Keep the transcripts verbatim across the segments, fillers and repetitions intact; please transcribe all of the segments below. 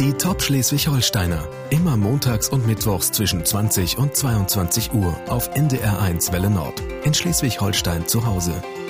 Die Top Schleswig-Holsteiner. Immer montags und mittwochs zwischen zwanzig und zweiundzwanzig Uhr auf N D R eins Welle Nord. In Schleswig-Holstein zu Hause.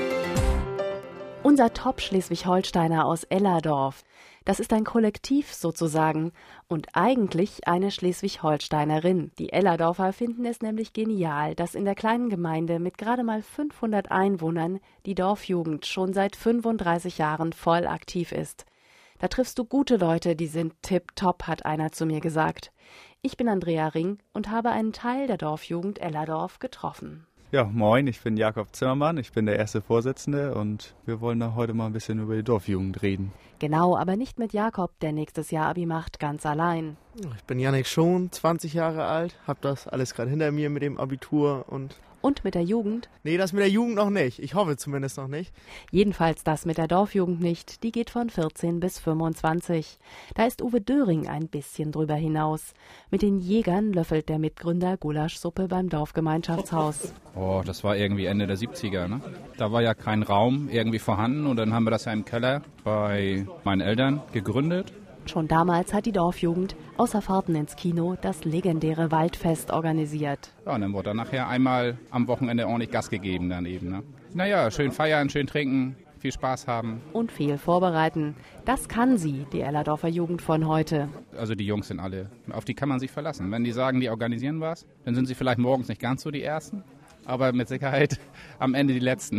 Unser Top Schleswig-Holsteiner aus Ellerdorf. Das ist ein Kollektiv sozusagen und eigentlich eine Schleswig-Holsteinerin. Die Ellerdorfer finden es nämlich genial, dass in der kleinen Gemeinde mit gerade mal fünfhundert Einwohnern die Dorfjugend schon seit fünfunddreißig Jahren voll aktiv ist. Da triffst du gute Leute, die sind tipptopp, hat einer zu mir gesagt. Ich bin Andrea Ring und habe einen Teil der Dorfjugend Ellerdorf getroffen. Ja, moin, ich bin Jakob Zimmermann, ich bin der erste Vorsitzende und wir wollen da heute mal ein bisschen über die Dorfjugend reden. Genau, aber nicht mit Jakob, der nächstes Jahr Abi macht, ganz allein. Ich bin Jannik Schon, zwanzig Jahre alt, hab das alles gerade hinter mir mit dem Abitur und... Und mit der Jugend? Nee, das mit der Jugend noch nicht. Ich hoffe zumindest noch nicht. Jedenfalls das mit der Dorfjugend nicht. Die geht von vierzehn bis fünfundzwanzig. Da ist Uwe Döring ein bisschen drüber hinaus. Mit den Jägern löffelt der Mitgründer Gulaschsuppe beim Dorfgemeinschaftshaus. Oh, das war irgendwie Ende der siebziger, ne? Da war ja kein Raum irgendwie vorhanden und dann haben wir das ja im Keller bei meinen Eltern gegründet. Schon damals hat die Dorfjugend außer Fahrten ins Kino das legendäre Waldfest organisiert. Ja, und dann wurde dann nachher einmal am Wochenende ordentlich Gas gegeben dann eben, ne? Naja, schön feiern, schön trinken, viel Spaß haben. Und viel vorbereiten. Das kann sie, die Ellerdorfer Jugend von heute. Also die Jungs sind alle, auf die kann man sich verlassen. Wenn die sagen, die organisieren was, dann sind sie vielleicht morgens nicht ganz so die Ersten, aber mit Sicherheit am Ende die Letzten.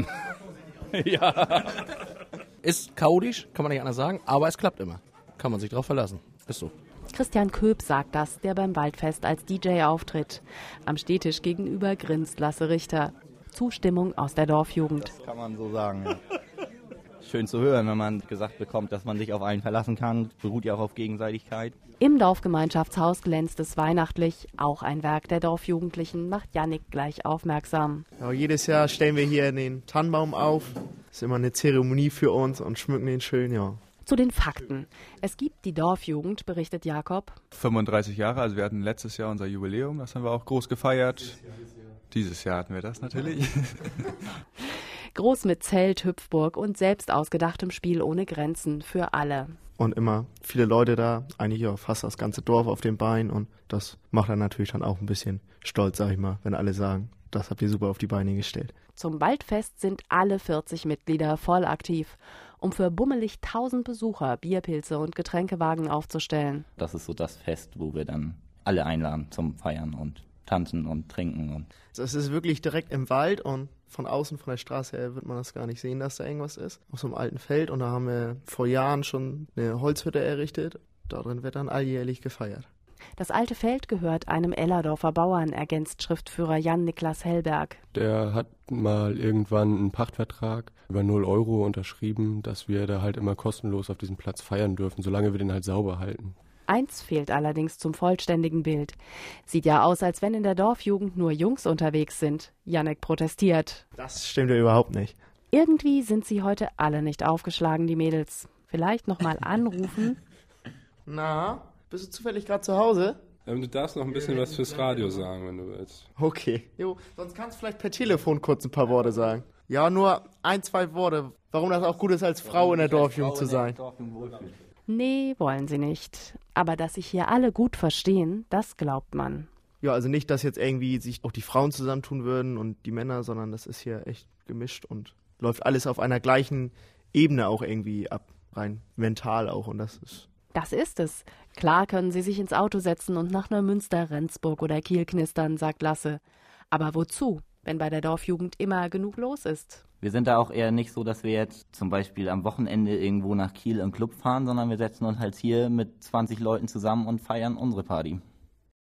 Ja. Ist chaotisch, kann man nicht anders sagen, aber es klappt immer. Kann man sich drauf verlassen. Ist so. Christian Köp sagt das, der beim Waldfest als D J auftritt. Am Stehtisch gegenüber grinst Lasse Richter. Zustimmung aus der Dorfjugend. Das kann man so sagen, ja. Schön zu hören, wenn man gesagt bekommt, dass man sich auf einen verlassen kann. Beruht ja auch auf Gegenseitigkeit. Im Dorfgemeinschaftshaus glänzt es weihnachtlich. Auch ein Werk der Dorfjugendlichen macht Jannik gleich aufmerksam. Ja, jedes Jahr stellen wir hier den Tannenbaum auf. Das ist immer eine Zeremonie für uns und schmücken den schön, ja. Zu den Fakten. Es gibt die Dorfjugend, berichtet Jakob. fünfunddreißig Jahre, also wir hatten letztes Jahr unser Jubiläum, das haben wir auch groß gefeiert. Dieses Jahr hatten wir das natürlich. Groß mit Zelt, Hüpfburg und selbst ausgedachtem Spiel ohne Grenzen für alle. Und immer viele Leute da, eigentlich ja fast das ganze Dorf auf den Beinen und das macht dann natürlich dann auch ein bisschen stolz, sag ich mal, wenn alle sagen, das habt ihr super auf die Beine gestellt. Zum Waldfest sind alle vierzig Mitglieder voll aktiv, um für bummelig tausend Besucher Bierpilze und Getränkewagen aufzustellen. Das ist so das Fest, wo wir dann alle einladen zum Feiern und tanzen und trinken. Und das ist wirklich direkt im Wald und von außen, von der Straße her, wird man das gar nicht sehen, dass da irgendwas ist. Auf so einem alten Feld und da haben wir vor Jahren schon eine Holzhütte errichtet. Darin wird dann alljährlich gefeiert. Das alte Feld gehört einem Ellerdorfer Bauern, ergänzt Schriftführer Jan-Niklas Hellberg. Der hat mal irgendwann einen Pachtvertrag über null Euro unterschrieben, dass wir da halt immer kostenlos auf diesem Platz feiern dürfen, solange wir den halt sauber halten. Eins fehlt allerdings zum vollständigen Bild. Sieht ja aus, als wenn in der Dorfjugend nur Jungs unterwegs sind. Jannik protestiert. Das stimmt ja überhaupt nicht. Irgendwie sind sie heute alle nicht aufgeschlagen, die Mädels. Vielleicht nochmal anrufen. Na, bist du zufällig gerade zu Hause? Ähm, du darfst noch ein bisschen was fürs Radio sagen, wenn du willst. Okay. Jo, sonst kannst du vielleicht per Telefon kurz ein paar Worte sagen. Ja, nur ein, zwei Worte. Warum das auch gut ist, als Frau in der Dorfjugend zu sein. Nee, wollen sie nicht. Aber dass sich hier alle gut verstehen, das glaubt man. Ja, also nicht, dass jetzt irgendwie sich auch die Frauen zusammentun würden und die Männer, sondern das ist hier echt gemischt und läuft alles auf einer gleichen Ebene auch irgendwie ab. Rein mental auch und das ist... Das ist es. Klar können sie sich ins Auto setzen und nach Neumünster, Rendsburg oder Kiel knistern, sagt Lasse. Aber wozu, wenn bei der Dorfjugend immer genug los ist? Wir sind da auch eher nicht so, dass wir jetzt zum Beispiel am Wochenende irgendwo nach Kiel im Club fahren, sondern wir setzen uns halt hier mit zwanzig Leuten zusammen und feiern unsere Party.